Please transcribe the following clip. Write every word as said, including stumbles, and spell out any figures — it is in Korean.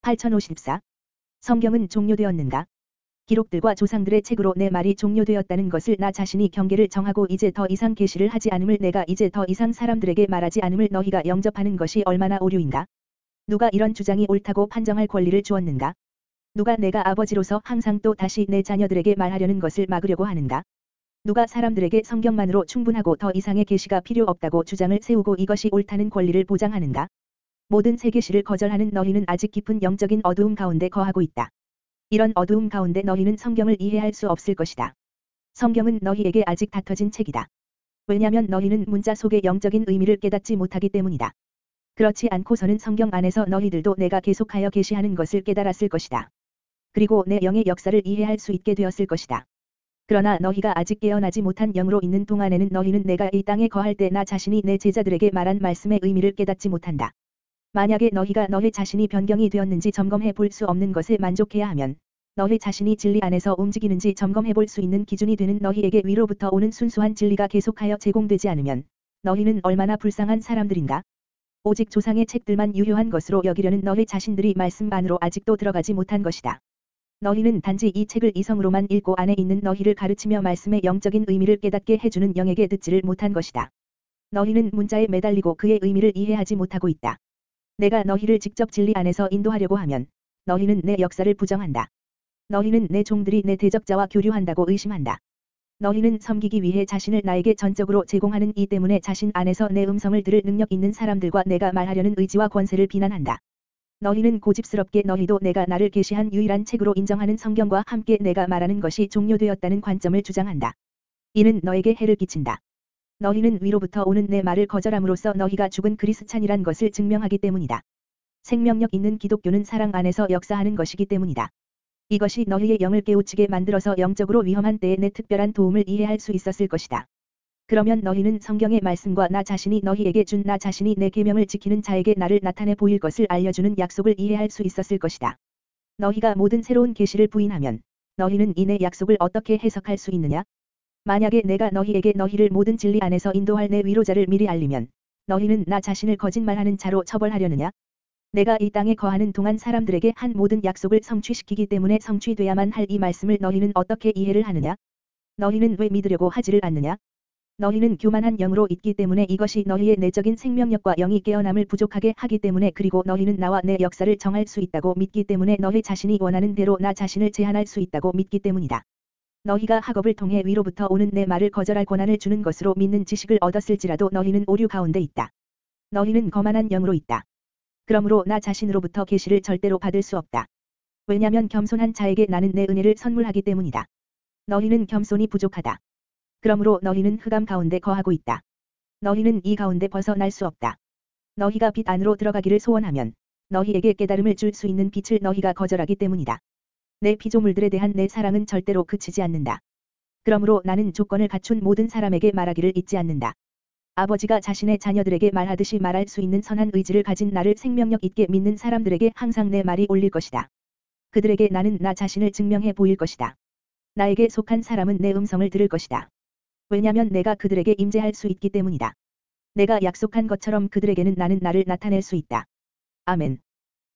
팔천오십사. 성경은 종료되었는가? 기록들과 조상들의 책으로 내 말이 종료되었다는 것을 나 자신이 경계를 정하고 이제 더 이상 계시를 하지 않음을 내가 이제 더 이상 사람들에게 말하지 않음을 너희가 영접하는 것이 얼마나 오류인가? 누가 이런 주장이 옳다고 판정할 권리를 주었는가? 누가 내가 아버지로서 항상 또 다시 내 자녀들에게 말하려는 것을 막으려고 하는가? 누가 사람들에게 성경만으로 충분하고 더 이상의 계시가 필요 없다고 주장을 세우고 이것이 옳다는 권리를 보장하는가? 모든 새 계시를 거절하는 너희는 아직 깊은 영적인 어두움 가운데 거하고 있다. 이런 어두움 가운데 너희는 성경을 이해할 수 없을 것이다. 성경은 너희에게 아직 닫혀진 책이다. 왜냐하면 너희는 문자 속의 영적인 의미를 깨닫지 못하기 때문이다. 그렇지 않고서는 성경 안에서 너희들도 내가 계속하여 계시하는 것을 깨달았을 것이다. 그리고 내 영의 역사를 이해할 수 있게 되었을 것이다. 그러나 너희가 아직 깨어나지 못한 영으로 있는 동안에는 너희는 내가 이 땅에 거할 때 나 자신이 내 제자들에게 말한 말씀의 의미를 깨닫지 못한다. 만약에 너희가 너희 자신이 변경이 되었는지 점검해 볼 수 없는 것에 만족해야 하면 너희 자신이 진리 안에서 움직이는지 점검해 볼 수 있는 기준이 되는 너희에게 위로부터 오는 순수한 진리가 계속하여 제공되지 않으면 너희는 얼마나 불쌍한 사람들인가? 오직 조상의 책들만 유효한 것으로 여기려는 너희 자신들이 말씀 안으로 아직도 들어가지 못한 것이다. 너희는 단지 이 책을 이성으로만 읽고 안에 있는 너희를 가르치며 말씀의 영적인 의미를 깨닫게 해주는 영에게 듣지를 못한 것이다. 너희는 문자에 매달리고 그의 의미를 이해하지 못하고 있다. 내가 너희를 직접 진리 안에서 인도하려고 하면 너희는 내 역사를 부정한다. 너희는 내 종들이 내 대적자와 교류한다고 의심한다. 너희는 섬기기 위해 자신을 나에게 전적으로 제공하는 이 때문에 자신 안에서 내 음성을 들을 능력 있는 사람들과 내가 말하려는 의지와 권세를 비난한다. 너희는 고집스럽게 너희도 내가 나를 계시한 유일한 책으로 인정하는 성경과 함께 내가 말하는 것이 종료되었다는 관점을 주장한다. 이는 너에게 해를 끼친다. 너희는 위로부터 오는 내 말을 거절함으로써 너희가 죽은 그리스찬이란 것을 증명하기 때문이다. 생명력 있는 기독교는 사랑 안에서 역사하는 것이기 때문이다. 이것이 너희의 영을 깨우치게 만들어서 영적으로 위험한 때에 내 특별한 도움을 이해할 수 있었을 것이다. 그러면 너희는 성경의 말씀과 나 자신이 너희에게 준 나 자신이 내 계명을 지키는 자에게 나를 나타내 보일 것을 알려주는 약속을 이해할 수 있었을 것이다. 너희가 모든 새로운 계시를 부인하면 너희는 이 내 약속을 어떻게 해석할 수 있느냐? 만약에 내가 너희에게 너희를 모든 진리 안에서 인도할 내 위로자를 미리 알리면 너희는 나 자신을 거짓말하는 자로 처벌하려느냐? 내가 이 땅에 거하는 동안 사람들에게 한 모든 약속을 성취시키기 때문에 성취돼야만 할 이 말씀을 너희는 어떻게 이해를 하느냐? 너희는 왜 믿으려고 하지를 않느냐? 너희는 교만한 영으로 있기 때문에 이것이 너희의 내적인 생명력과 영이 깨어남을 부족하게 하기 때문에 그리고 너희는 나와 내 역사를 정할 수 있다고 믿기 때문에 너희 자신이 원하는 대로 나 자신을 제한할 수 있다고 믿기 때문이다. 너희가 학업을 통해 위로부터 오는 내 말을 거절할 권한을 주는 것으로 믿는 지식을 얻었을지라도 너희는 오류 가운데 있다. 너희는 거만한 영으로 있다. 그러므로 나 자신으로부터 계시를 절대로 받을 수 없다. 왜냐하면 겸손한 자에게 나는 내 은혜를 선물하기 때문이다. 너희는 겸손이 부족하다. 그러므로 너희는 흑암 가운데 거하고 있다. 너희는 이 가운데 벗어날 수 없다. 너희가 빛 안으로 들어가기를 소원하면 너희에게 깨달음을 줄 수 있는 빛을 너희가 거절하기 때문이다. 내 피조물들에 대한 내 사랑은 절대로 그치지 않는다. 그러므로 나는 조건을 갖춘 모든 사람에게 말하기를 잊지 않는다. 아버지가 자신의 자녀들에게 말하듯이 말할 수 있는 선한 의지를 가진 나를 생명력 있게 믿는 사람들에게 항상 내 말이 올릴 것이다. 그들에게 나는 나 자신을 증명해 보일 것이다. 나에게 속한 사람은 내 음성을 들을 것이다. 왜냐하면 내가 그들에게 임재할 수 있기 때문이다. 내가 약속한 것처럼 그들에게는 나는 나를 나타낼 수 있다. 아멘.